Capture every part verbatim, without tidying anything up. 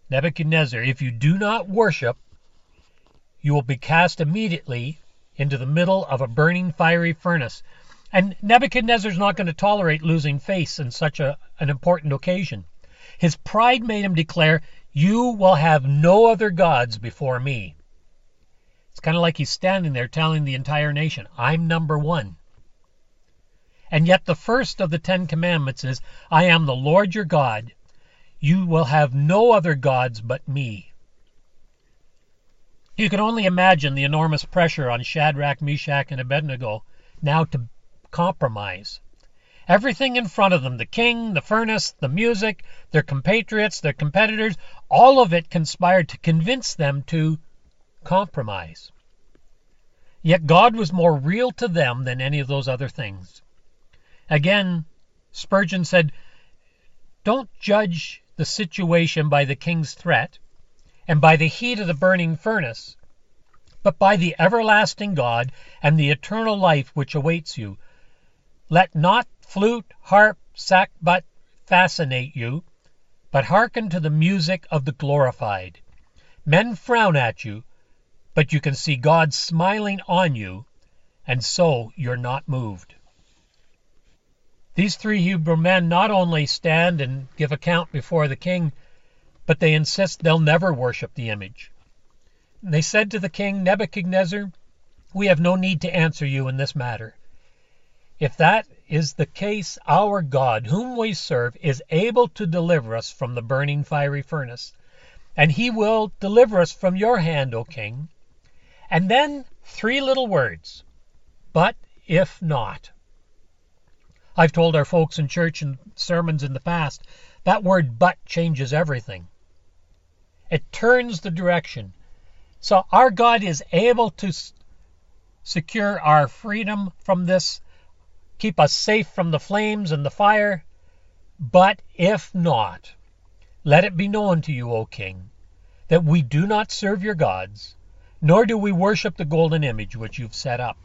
Nebuchadnezzar, if you do not worship, you will be cast immediately into the middle of a burning fiery furnace. And Nebuchadnezzar's not going to tolerate losing face in such a, an important occasion. His pride made him declare, you will have no other gods before me. It's kind of like he's standing there telling the entire nation, I'm number one. And yet the first of the Ten Commandments is, I am the Lord your God. You will have no other gods but me. You can only imagine the enormous pressure on Shadrach, Meshach, and Abednego now to compromise. Everything in front of them, the king, the furnace, the music, their compatriots, their competitors, all of it conspired to convince them to compromise. Yet God was more real to them than any of those other things. Again, Spurgeon said, don't judge the situation by the king's threat and by the heat of the burning furnace, but by the everlasting God and the eternal life which awaits you. Let not flute, harp, sackbut fascinate you, but hearken to the music of the glorified. Men frown at you, but you can see God smiling on you, and so you're not moved. These three Hebrew men not only stand and give account before the king, but they insist they'll never worship the image. And they said to the king, Nebuchadnezzar, we have no need to answer you in this matter. If that is the case, our God, whom we serve, is able to deliver us from the burning fiery furnace, and he will deliver us from your hand, O king. And then three little words, but if not. I've told our folks in church and sermons in the past, that word but changes everything. It turns the direction. So our God is able to secure our freedom from this, keep us safe from the flames and the fire. But if not, let it be known to you, O king, that we do not serve your gods, nor do we worship the golden image which you've set up.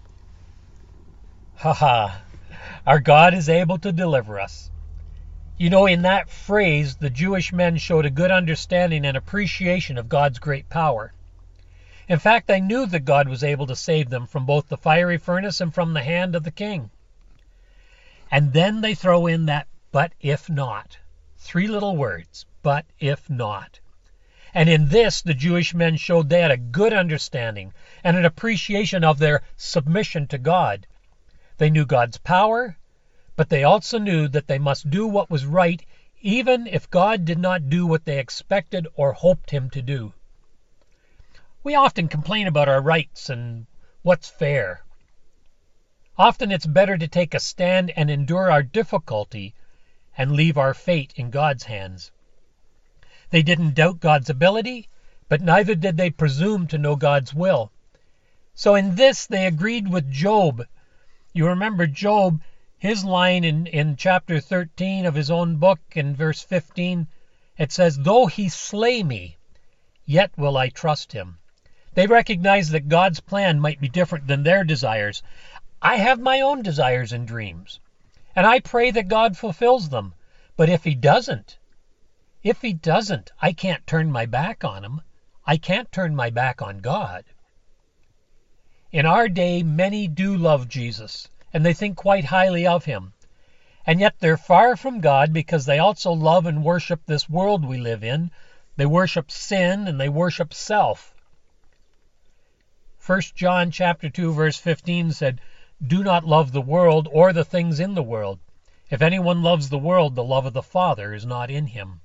Ha ha! Our God is able to deliver us. You know, in that phrase, the Jewish men showed a good understanding and appreciation of God's great power. In fact, they knew that God was able to save them from both the fiery furnace and from the hand of the king. And then they throw in that, but if not. Three little words, but if not. And in this, the Jewish men showed they had a good understanding and an appreciation of their submission to God. They knew God's power, but they also knew that they must do what was right, even if God did not do what they expected or hoped him to do. We often complain about our rights and what's fair. Often it's better to take a stand and endure our difficulty and leave our fate in God's hands. They didn't doubt God's ability, but neither did they presume to know God's will. So in this they agreed with Job. You remember Job, his line in, in chapter thirteen of his own book, in verse fifteen, it says, though he slay me, yet will I trust him. They recognize that God's plan might be different than their desires. I have my own desires and dreams, and I pray that God fulfills them. But if he doesn't, if he doesn't, I can't turn my back on him. I can't turn my back on God. In our day, many do love Jesus, and they think quite highly of him. And yet they're far from God because they also love and worship this world we live in. They worship sin and they worship self. First John chapter two verse fifteen said, do not love the world or the things in the world. If anyone loves the world, the love of the Father is not in him.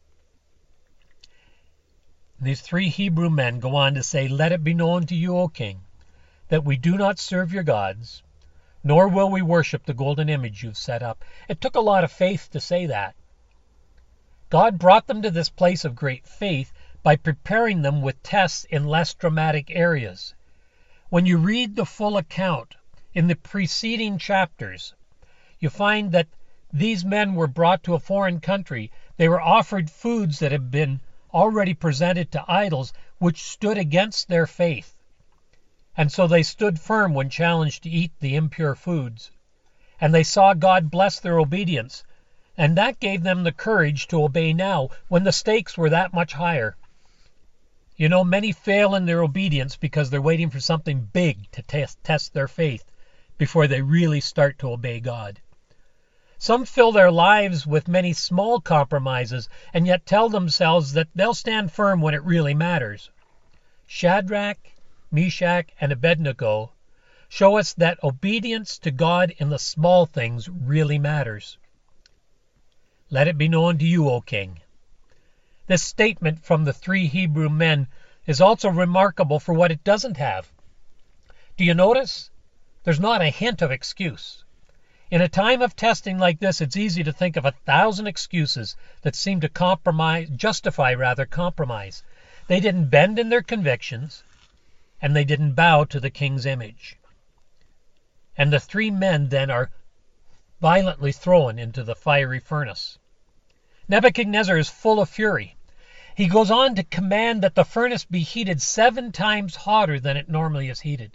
These three Hebrew men go on to say, let it be known to you, O king, that we do not serve your gods, nor will we worship the golden image you've set up. It took a lot of faith to say that. God brought them to this place of great faith by preparing them with tests in less dramatic areas. When you read the full account in the preceding chapters, you find that these men were brought to a foreign country. They were offered foods that had been already presented to idols, which stood against their faith. And so they stood firm when challenged to eat the impure foods. And they saw God bless their obedience. And that gave them the courage to obey now when the stakes were that much higher. You know, many fail in their obedience because they're waiting for something big to test, test their faith before they really start to obey God. Some fill their lives with many small compromises and yet tell themselves that they'll stand firm when it really matters. Shadrach, Meshach, and Abednego show us that obedience to God in the small things really matters. Let it be known to you, O king. This statement from the three Hebrew men is also remarkable for what it doesn't have. Do you notice? There's not a hint of excuse. In a time of testing like this, it's easy to think of a thousand excuses that seem to compromise, justify rather compromise. They didn't bend in their convictions, and they didn't bow to the king's image. And the three men then are violently thrown into the fiery furnace. Nebuchadnezzar is full of fury. He goes on to command that the furnace be heated seven times hotter than it normally is heated.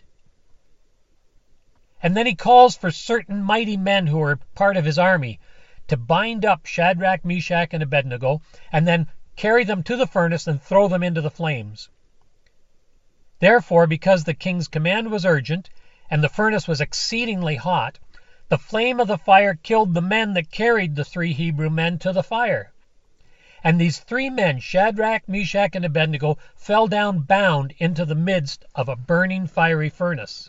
And then he calls for certain mighty men who are part of his army to bind up Shadrach, Meshach, and Abednego, and then carry them to the furnace and throw them into the flames. Therefore, because the king's command was urgent, and the furnace was exceedingly hot, the flame of the fire killed the men that carried the three Hebrew men to the fire. And these three men, Shadrach, Meshach, and Abednego, fell down bound into the midst of a burning fiery furnace.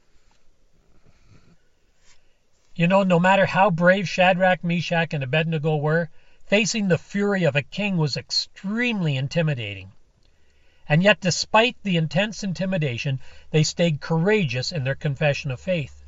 You know, no matter how brave Shadrach, Meshach, and Abednego were, facing the fury of a king was extremely intimidating. And yet, despite the intense intimidation, they stayed courageous in their confession of faith.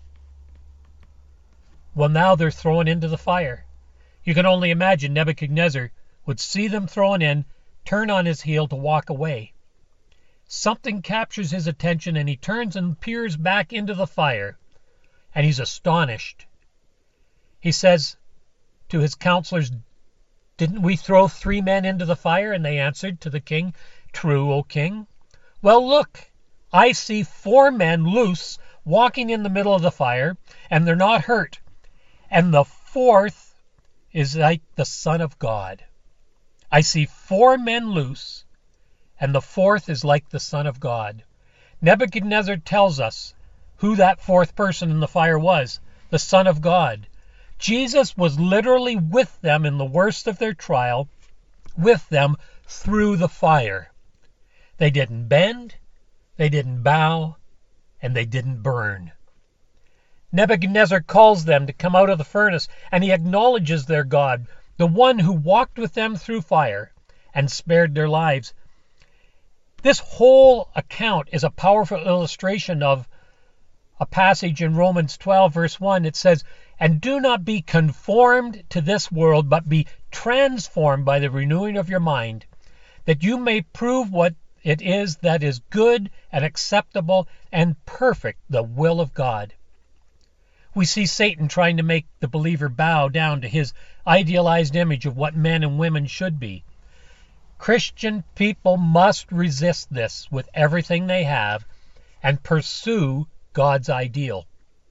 Well, now they're thrown into the fire. You can only imagine Nebuchadnezzar would see them thrown in, turn on his heel to walk away. Something captures his attention and he turns and peers back into the fire, and he's astonished. He says to his counselors, "Didn't we throw three men into the fire?" And they answered to the king, "True, O king." "Well, look, I see four men loose walking in the middle of the fire, and they're not hurt. And the fourth is like the Son of God." I see four men loose, and the fourth is like the Son of God. Nebuchadnezzar tells us who that fourth person in the fire was, the Son of God. Jesus was literally with them in the worst of their trial, with them through the fire. They didn't bend, they didn't bow, and they didn't burn. Nebuchadnezzar calls them to come out of the furnace, and he acknowledges their God, the one who walked with them through fire and spared their lives. This whole account is a powerful illustration of a passage in Romans twelve, verse one. It says, "And do not be conformed to this world, but be transformed by the renewing of your mind, that you may prove what it is that is good and acceptable and perfect, the will of God." We see Satan trying to make the believer bow down to his idealized image of what men and women should be. Christian people must resist this with everything they have and pursue God's ideal.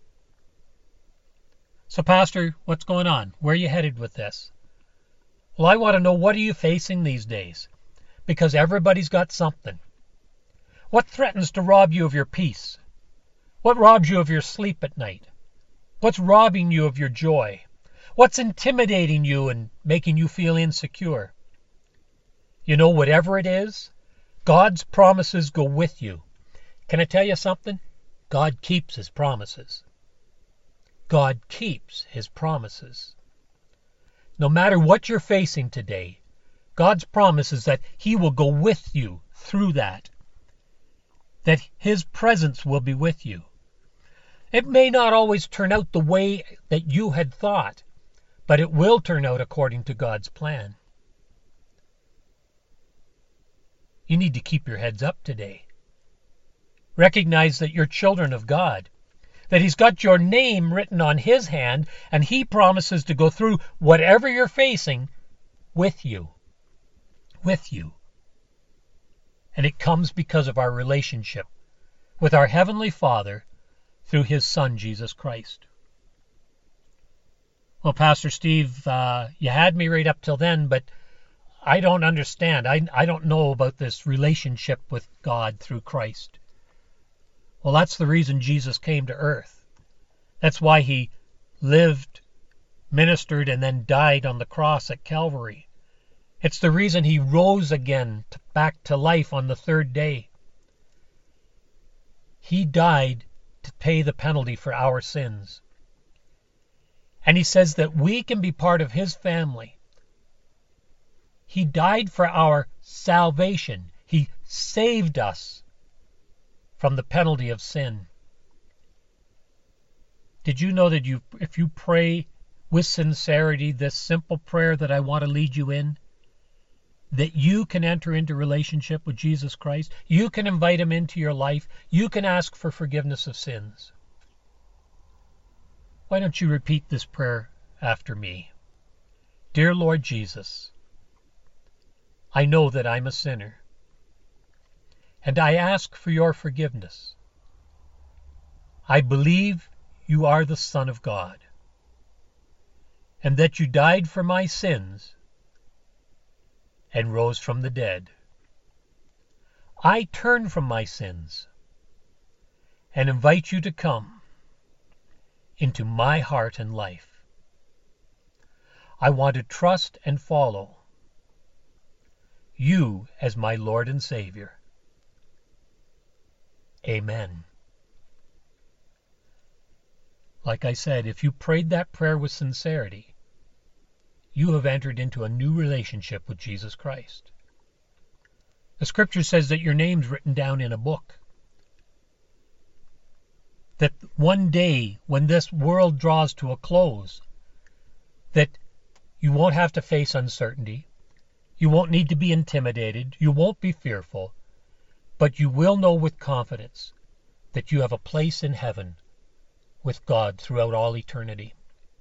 So, Pastor, what's going on? Where are you headed with this? Well, I want to know, what are you facing these days? Because everybody's got something. What threatens to rob you of your peace? What robs you of your sleep at night? What's robbing you of your joy? What's intimidating you and making you feel insecure? You know, whatever it is, God's promises go with you. Can I tell you something? God keeps his promises. God keeps his promises. No matter what you're facing today, God's promise is that he will go with you through that. That his presence will be with you. It may not always turn out the way that you had thought, but it will turn out according to God's plan. You need to keep your heads up today. Recognize that you're children of God, that he's got your name written on his hand, and he promises to go through whatever you're facing with you. With you. And it comes because of our relationship with our Heavenly Father through his Son, Jesus Christ. Well, Pastor Steve, uh, you had me right up till then, but I don't understand. I, I don't know about this relationship with God through Christ. Well, that's the reason Jesus came to earth. That's why he lived, ministered, and then died on the cross at Calvary. It's the reason he rose again to, back to life on the third day. He died to pay the penalty for our sins. And he says that we can be part of his family. He died for our salvation. He saved us from the penalty of sin. Did you know that you, if you pray with sincerity this simple prayer that I want to lead you in, that you can enter into relationship with Jesus Christ? You can invite him into your life. You can ask for forgiveness of sins. Why don't you repeat this prayer after me? Dear Lord Jesus, I know that I'm a sinner, and I ask for your forgiveness. I believe you are the Son of God, and that you died for my sins and rose from the dead. I turn from my sins and invite you to come into my heart and life. I want to trust and follow you as my Lord and Savior. Amen. Like I said, if you prayed that prayer with sincerity, you have entered into a new relationship with Jesus Christ. The scripture says that your name's written down in a book. That one day, when this world draws to a close, that you won't have to face uncertainty. You won't need to be intimidated. You won't be fearful. But you will know with confidence that you have a place in heaven with God throughout all eternity.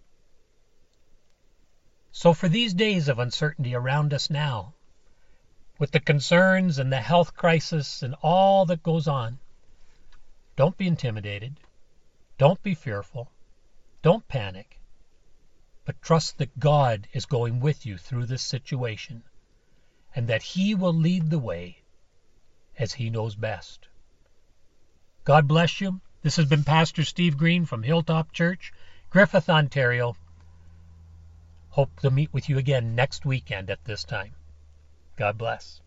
So for these days of uncertainty around us now, with the concerns and the health crisis and all that goes on, don't be intimidated. Don't be fearful. Don't panic. But trust that God is going with you through this situation, and that he will lead the way as he knows best. God bless you. This has been Pastor Steve Green from Hilltop Church, Griffith, Ontario. Hope to meet with you again next weekend at this time. God bless.